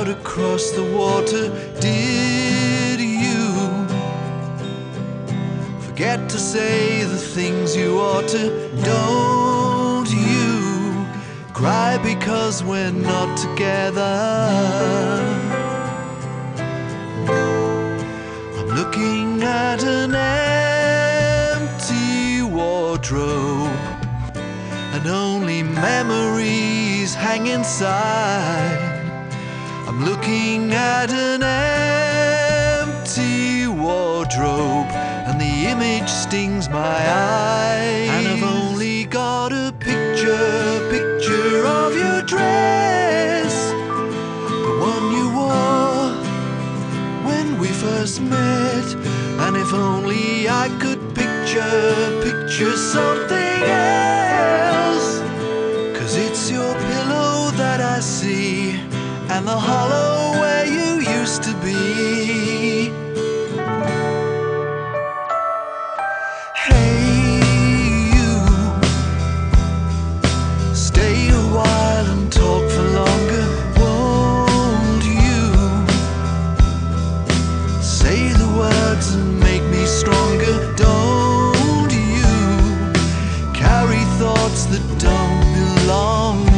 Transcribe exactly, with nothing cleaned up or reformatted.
out across the water, did you forget to say the things you ought to? Don't you cry because we're not together. I'm looking at an empty wardrobe, and only memories hang inside. I'm looking at an empty wardrobe, and the image stings my eyes. And I've only got a picture, picture of your dress, the one you wore when we first met. And if only I could picture, picture something else, 'cause it's your pillow that I see, and the hollow where you used to be. Hey you, stay a while and talk for longer, won't you? Say the words and make me stronger, don't you? Carry thoughts that don't belong